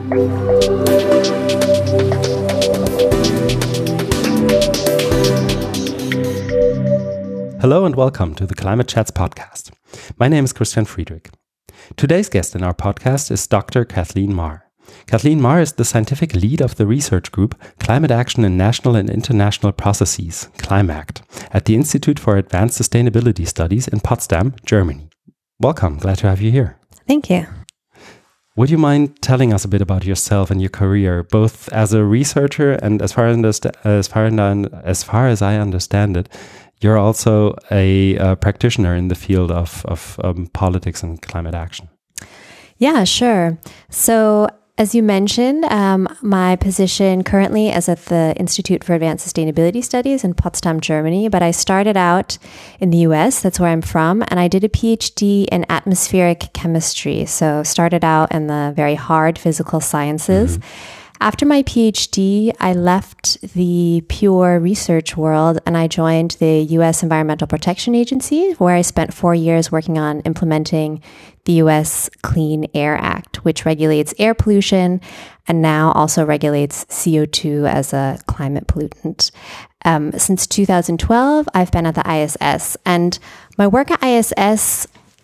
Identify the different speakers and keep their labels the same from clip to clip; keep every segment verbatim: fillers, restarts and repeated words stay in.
Speaker 1: Hello and welcome to the Climate Chats podcast. My name is Christian Friedrich. Today's guest in our podcast is Doctor Kathleen Marr. Kathleen Marr is the scientific lead of the research group Climate Action in National and International Processes, CLIMACT, at the Institute for Advanced Sustainability Studies in Potsdam, Germany. Welcome, glad to have you here.
Speaker 2: Thank you.
Speaker 1: Would you mind telling us a bit about yourself and your career, both as a researcher and as far as, as, far, as, far as I understand it, you're also a, a practitioner in the field of, of um, politics and climate action.
Speaker 2: Yeah, sure. So as you mentioned, um, my position currently is at the Institute for Advanced Sustainability Studies in Potsdam, Germany, but I started out in the U S, that's where I'm from, and I did a PhD in atmospheric chemistry. So started out in the very hard physical sciences. Mm-hmm. After my PhD, I left the pure research world and I joined the U S Environmental Protection Agency, where I spent four years working on implementing the U S Clean Air Act, which regulates air pollution and now also regulates C O two as a climate pollutant. Um, since two thousand twelve, I've been at the I S S, and my work at I S S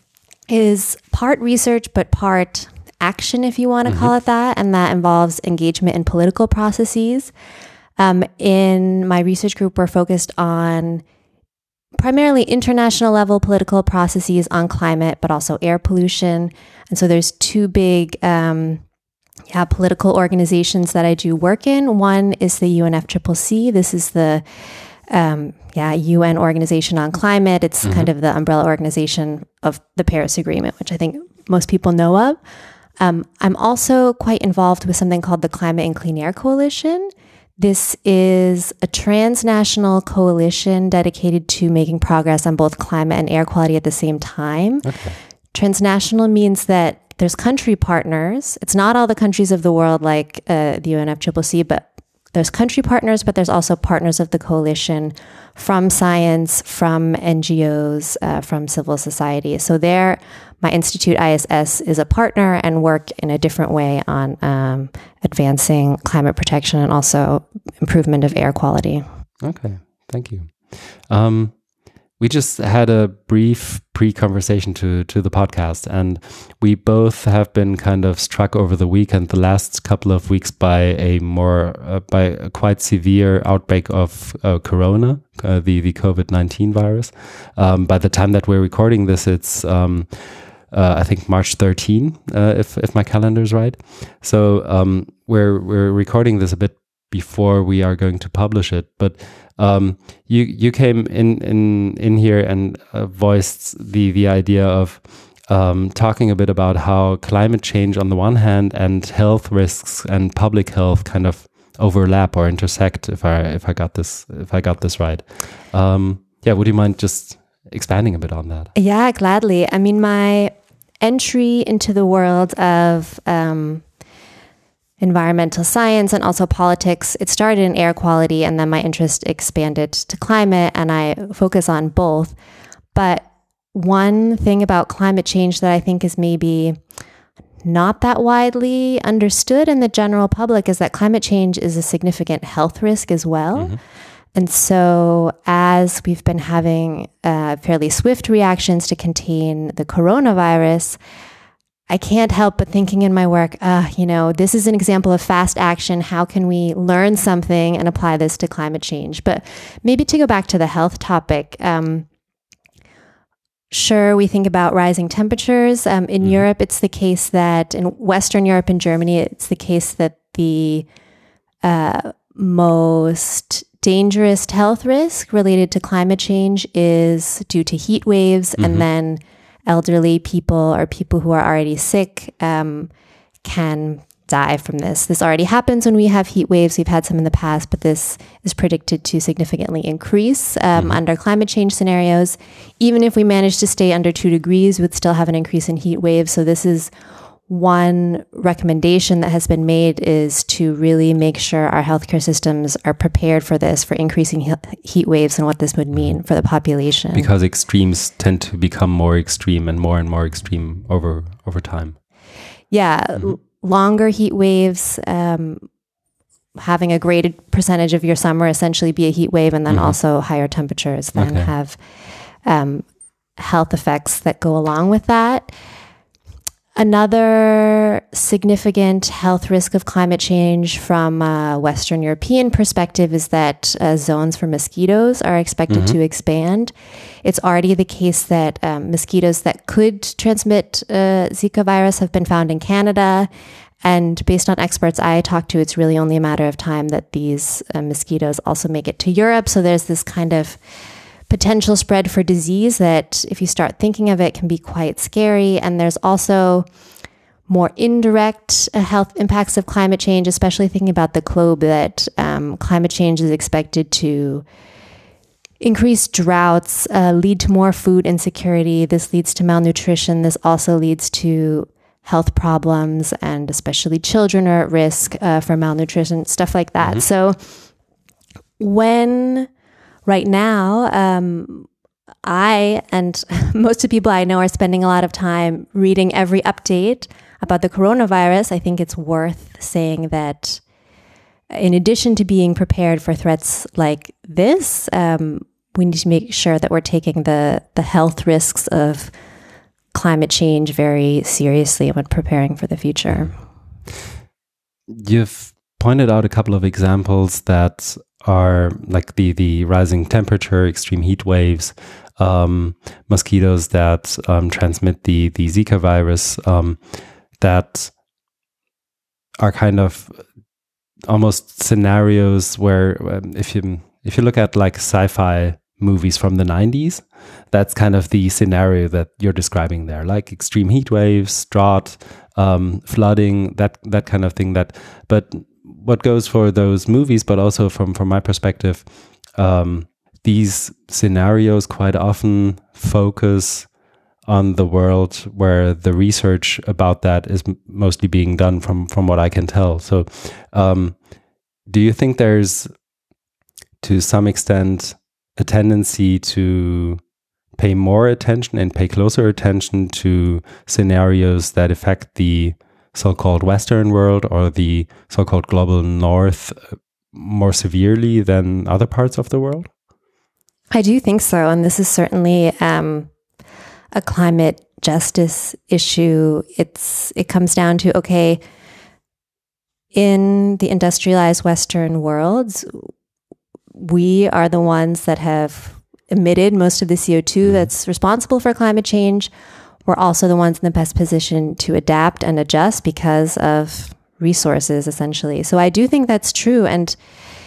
Speaker 2: is part research, but part action, if you want to mm-hmm. call it that, and that involves engagement in political processes. Um, in my research group, we're focused on primarily international level political processes on climate, but also air pollution. And so there's two big um, yeah, political organizations that I do work in. One is the U N F C C C. This is the um, yeah U N Organization on Climate. It's mm-hmm. kind of the umbrella organization of the Paris Agreement, which I think most people know of. Um, I'm also quite involved with something called the Climate and Clean Air Coalition. This is a transnational coalition dedicated to making progress on both climate and air quality at the same time. Okay. Transnational means that there's country partners. It's not all the countries of the world like uh, the U N F C C C, but there's country partners, but there's also partners of the coalition from science, from N G Os, uh, from civil society. So there, my institute, I S S, is a partner and work in a different way on um, advancing climate protection and also improvement of air quality.
Speaker 1: Okay, thank you. Um, we just had a brief pre-conversation to, to the podcast, and we both have been kind of struck over the weekend, the last couple of weeks, by a more, uh, by a quite severe outbreak of uh, corona, uh, the, the COVID nineteen virus. Um, by the time that we're recording this, it's, um, uh, I think March thirteenth, uh, if, if my calendar is right. So um, we're, we're recording this a bit before we are going to publish it, but um, you you came in in in here and uh, voiced the the idea of um, talking a bit about how climate change on the one hand and health risks and public health kind of overlap or intersect. If I if I got this if I got this right, um, yeah. Would you mind just expanding a bit on that?
Speaker 2: Yeah, gladly. I mean, my entry into the world of um, environmental science and also politics, it started in air quality, and then my interest expanded to climate, and I focus on both. But one thing about climate change that I think is maybe not that widely understood in the general public is that climate change is a significant health risk as well. Mm-hmm. And so as we've been having uh, fairly swift reactions to contain the coronavirus, I can't help but thinking in my work, uh, you know, this is an example of fast action. How can we learn something and apply this to climate change? But maybe to go back to the health topic, um, sure, we think about rising temperatures. Um, in mm-hmm. Europe, it's the case that in Western Europe and Germany, it's the case that the uh, most dangerous health risk related to climate change is due to heat waves, mm-hmm. and then elderly people or people who are already sick um, can die from this. This already happens when we have heat waves. We've had some in the past, but this is predicted to significantly increase um, mm-hmm. under climate change scenarios. Even if we manage to stay under two degrees, we'd still have an increase in heat waves. So this is one recommendation that has been made, is to really make sure our healthcare systems are prepared for this, for increasing he- heat waves and what this would mean for the population.
Speaker 1: Because extremes tend to become more extreme and more and more extreme over over time.
Speaker 2: Yeah. Mm-hmm. longer heat waves, um, having a graded percentage of your summer essentially be a heat wave, and then mm-hmm. also higher temperatures then okay. have um, health effects that go along with that. Another significant health risk of climate change from a Western European perspective is that uh, zones for mosquitoes are expected mm-hmm. to expand. It's already the case that um, mosquitoes that could transmit uh, Zika virus have been found in Canada. And based on experts I talked to, it's really only a matter of time that these uh, mosquitoes also make it to Europe. So there's this kind of potential spread for disease that, if you start thinking of it, can be quite scary. And there's also more indirect uh, health impacts of climate change, especially thinking about the globe, that um, climate change is expected to increase droughts, uh, lead to more food insecurity. This leads to malnutrition. This also leads to health problems, and especially children are at risk uh, for malnutrition, stuff like that. Mm-hmm. So when right now, um, I and most of the people I know are spending a lot of time reading every update about the coronavirus, I think it's worth saying that in addition to being prepared for threats like this, um, we need to make sure that we're taking the, the health risks of climate change very seriously when preparing for the future.
Speaker 1: You've pointed out a couple of examples that are like the, the rising temperature, extreme heat waves, um, mosquitoes that um, transmit the, the Zika virus, um, that are kind of almost scenarios where um, if you if you look at like sci-fi movies from the nineties, that's kind of the scenario that you're describing there, like extreme heat waves, drought, um, flooding, that that kind of thing. That, but what goes for those movies, but also from from my perspective, um, these scenarios quite often focus on the world where the research about that is m- mostly being done, from from what I can tell. So, um, do you think there's, to some extent, a tendency to pay more attention and pay closer attention to scenarios that affect the so-called Western world or the so-called global North more severely than other parts of the world?
Speaker 2: I do think so. And this is certainly um, a climate justice issue. It's it comes down to, okay, in the industrialized Western worlds, we are the ones that have emitted most of the C O two that's responsible for climate change. We're also the ones in the best position to adapt and adjust because of resources, essentially. So I do think that's true. And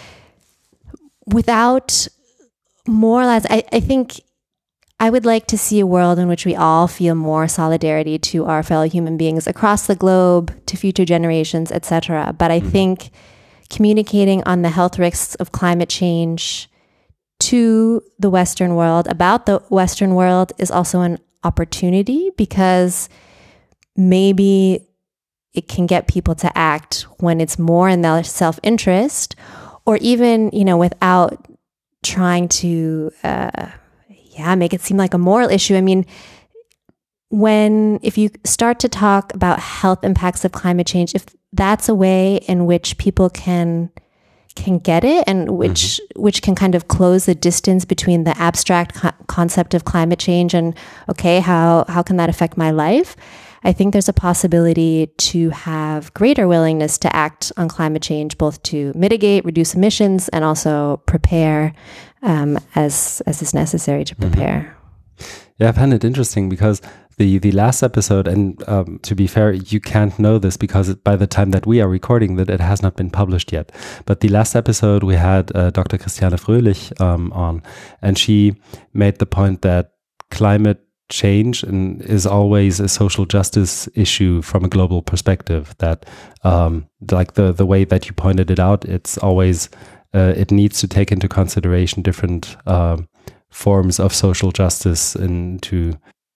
Speaker 2: without moralize, I, I think I would like to see a world in which we all feel more solidarity to our fellow human beings across the globe, to future generations, et cetera. But I think communicating on the health risks of climate change to the Western world, about the Western world, is also an opportunity, because maybe it can get people to act when it's more in their self-interest, or even, you know, without trying to, uh, yeah, make it seem like a moral issue. I mean, when, if you start to talk about health impacts of climate change, if that's a way in which people can can get it, and which mm-hmm. which can kind of close the distance between the abstract co- concept of climate change and, okay, how how can that affect my life? I think there's a possibility to have greater willingness to act on climate change, both to mitigate, reduce emissions, and also prepare um, as as is necessary to prepare.
Speaker 1: Mm-hmm. Yeah, I found it interesting because the the last episode, and um, to be fair, you can't know this because it, by the time that we are recording that, it has not been published yet. But the last episode we had uh, Doctor Christiane Fröhlich um, on, and she made the point that climate change and is always a social justice issue from a global perspective. That um, like the the way that you pointed it out, it's always uh, it needs to take into consideration different uh, forms of social justice, and to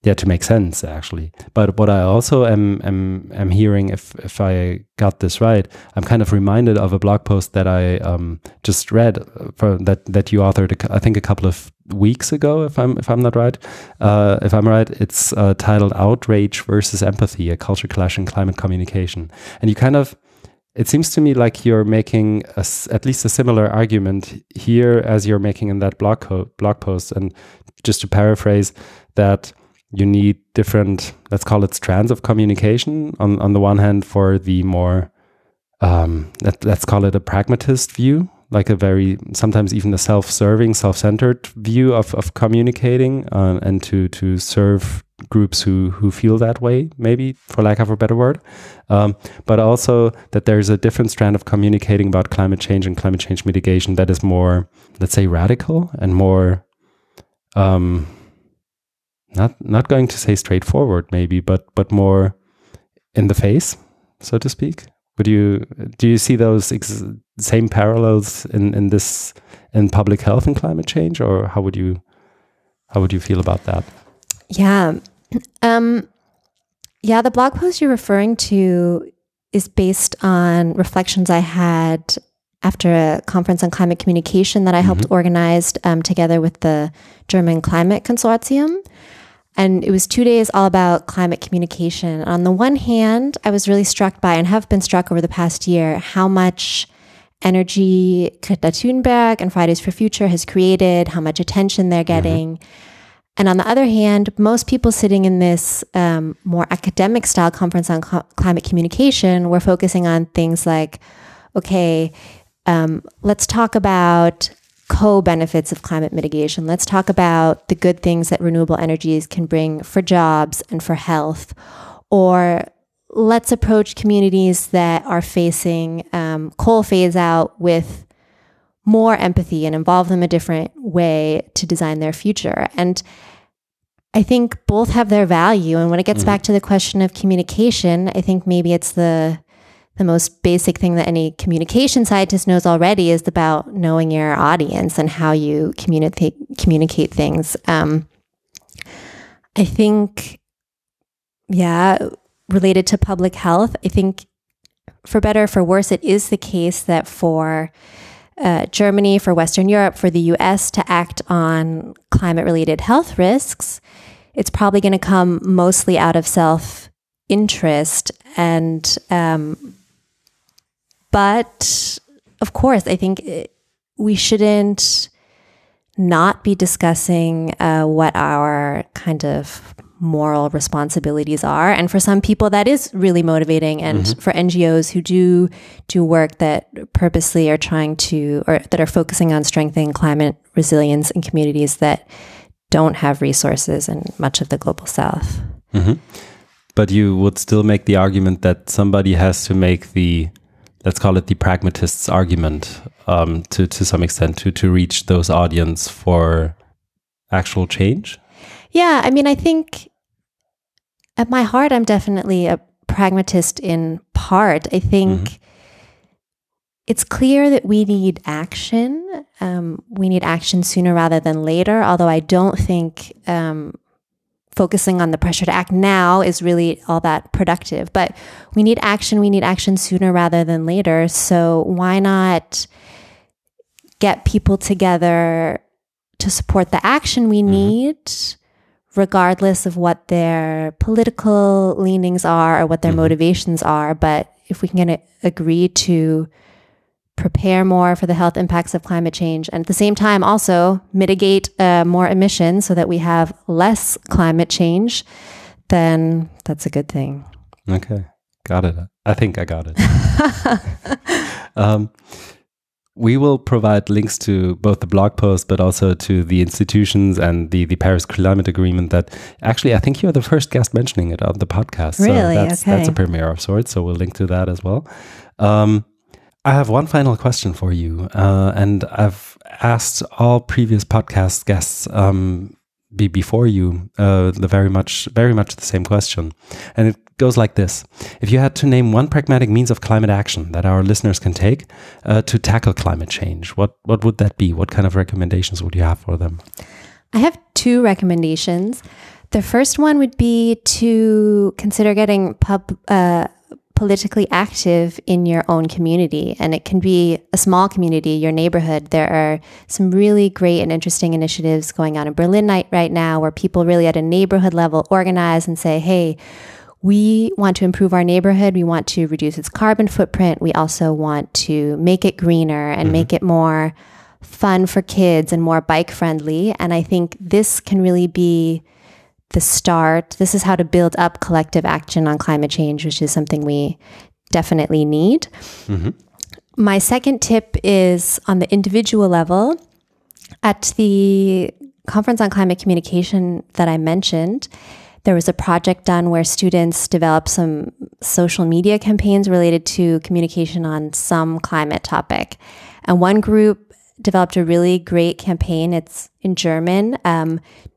Speaker 1: yeah, to make sense actually. But what I also am am am hearing, if if I got this right, I'm kind of reminded of a blog post that I um, just read for, that that you authored, I think a couple of weeks ago, if I'm if I'm not right, uh, if I'm right, it's uh, titled "Outrage versus Empathy: A Culture Clash in Climate Communication," and you kind of, it seems to me like you're making a, at least a similar argument here as you're making in that blog co- blog post, and just to paraphrase that. You need different, let's call it strands of communication. On on the one hand, for the more, um, let, let's call it a pragmatist view, like a very, sometimes even a self-serving, self-centered view of, of communicating uh, and to to serve groups who, who feel that way, maybe, for lack of a better word. Um, but also that there's a different strand of communicating about climate change and climate change mitigation that is more, let's say, radical and more... Um, Not not going to say straightforward, maybe, but but more in the face, so to speak. Would you do you see those ex- same parallels in, in this in public health and climate change, or how would you how would you feel about that?
Speaker 2: Yeah, um, yeah. The blog post you're referring to is based on reflections I had after a conference on climate communication that I helped mm-hmm. organize um, together with the German Climate Consortium. And it was two days all about climate communication. On the one hand, I was really struck by, and have been struck over the past year, how much energy Greta Thunberg and Fridays for Future has created, how much attention they're getting. Mm-hmm. And on the other hand, most people sitting in this um, more academic style conference on co- climate communication were focusing on things like, okay, um, let's talk about co-benefits of climate mitigation. Let's talk about the good things that renewable energies can bring for jobs and for health. Or let's approach communities that are facing um, coal phase out with more empathy and involve them a different way to design their future. And I think both have their value. And when it gets mm-hmm. back to the question of communication, I think maybe it's the the most basic thing that any communication scientist knows already is about knowing your audience and how you communicate communicate things. Um, I think, yeah, related to public health, I think for better or for worse, it is the case that for uh, Germany, for Western Europe, for the U S to act on climate-related health risks, it's probably going to come mostly out of self-interest and um, But of course, I think we shouldn't not be discussing uh, what our kind of moral responsibilities are. And for some people, that is really motivating. And mm-hmm. for N G Os who do do work that purposely are trying to, or that are focusing on strengthening climate resilience in communities that don't have resources in much of the global south.
Speaker 1: Mm-hmm. But you would still make the argument that somebody has to make the, let's call it the pragmatist's argument um, to, to some extent to, to reach those audience for actual change?
Speaker 2: Yeah, I mean, I think at my heart, I'm definitely a pragmatist in part. I think mm-hmm. it's clear that we need action. Um, we need action sooner rather than later, although I don't think um, focusing on the pressure to act now is really all that productive. But we need action. We need action sooner rather than later. So why not get people together to support the action we mm-hmm. need, regardless of what their political leanings are or what their mm-hmm. motivations are. But if we can agree to prepare more for the health impacts of climate change, and at the same time also mitigate uh, more emissions so that we have less climate change, then that's a good thing.
Speaker 1: Okay, got it. I think I got it. um, We will provide links to both the blog post, but also to the institutions and the, the Paris Climate Agreement that actually, I think you're the first guest mentioning it on the podcast.
Speaker 2: Really?
Speaker 1: So that's,
Speaker 2: okay.
Speaker 1: that's a premiere of sorts. So we'll link to that as well. Um, I have one final question for you. Uh, and I've asked all previous podcast guests um, be before you uh, the very much, very much the same question. And it goes like this. If you had to name one pragmatic means of climate action that our listeners can take uh, to tackle climate change, what, what would that be? What kind of recommendations would you have for them?
Speaker 2: I have two recommendations. The first one would be to consider getting pub, uh, politically active in your own community. And it can be a small community, your neighborhood. There are some really great and interesting initiatives going on in Berlin right now where people really at a neighborhood level organize and say, hey, we want to improve our neighborhood. We want to reduce its carbon footprint. We also want to make it greener and mm-hmm. make it more fun for kids and more bike friendly. And I think this can really be the start. This is how to build up collective action on climate change, which is something we definitely need. Mm-hmm. My second tip is on the individual level. At the conference on climate communication that I mentioned, there was a project done where students developed some social media campaigns related to communication on some climate topic. And one group developed a really great campaign. It's in German, um,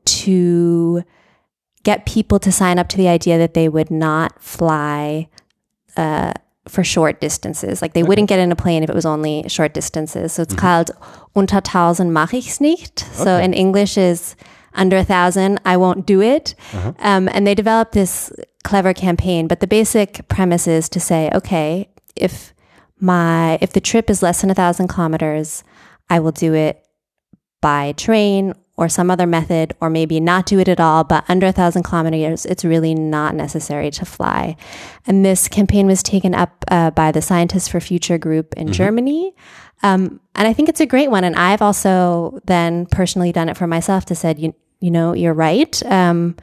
Speaker 2: to get people to sign up to the idea that they would not fly uh, for short distances. Like they okay. wouldn't get in a plane if it was only short distances. So it's mm-hmm. called Unter tausend mach ich's nicht. Okay. So in English is under a thousand, I won't do it. Uh-huh. Um, and they developed this clever campaign. But the basic premise is to say, okay, if my if the trip is less than a thousand kilometers, I will do it by train or some other method, or maybe not do it at all, but under a thousand kilometers, it's really not necessary to fly. And this campaign was taken up uh, by the Scientists for Future group in mm-hmm. Germany. Um, and I think it's a great one. And I've also then personally done it for myself to said, you, you know, you're right. Um,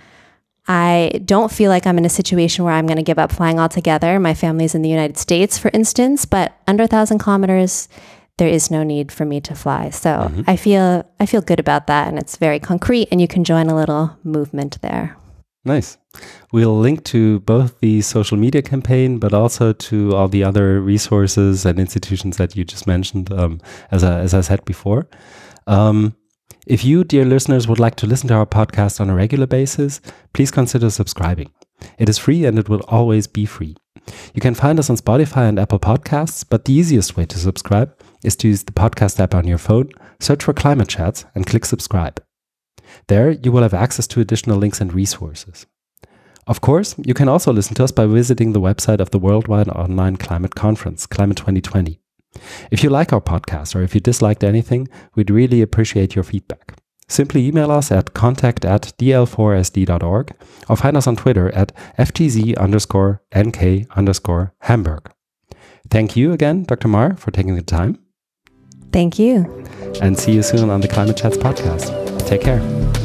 Speaker 2: I don't feel like I'm in a situation where I'm going to give up flying altogether. My family's in the United States, for instance, but under a thousand kilometers, there is no need for me to fly. So mm-hmm. I feel I feel good about that, and it's very concrete, and you can join a little movement there.
Speaker 1: Nice. We'll link to both the social media campaign, but also to all the other resources and institutions that you just mentioned, um, as, I, as I said before. Um, if you, dear listeners, would like to listen to our podcast on a regular basis, please consider subscribing. It is free and it will always be free. You can find us on Spotify and Apple Podcasts, but the easiest way to subscribe is to use the podcast app on your phone, search for Climate Chats, and click subscribe. There, you will have access to additional links and resources. Of course, you can also listen to us by visiting the website of the Worldwide Online Climate Conference, Climate twenty twenty. If you like our podcast or if you disliked anything, we'd really appreciate your feedback. Simply email us at contact at d l four s d dot org or find us on Twitter at f t z underscore n k underscore Hamburg. Thank you again, Doctor Mar, for taking the time.
Speaker 2: Thank you.
Speaker 1: And see you soon on the Climate Chats podcast. Take care.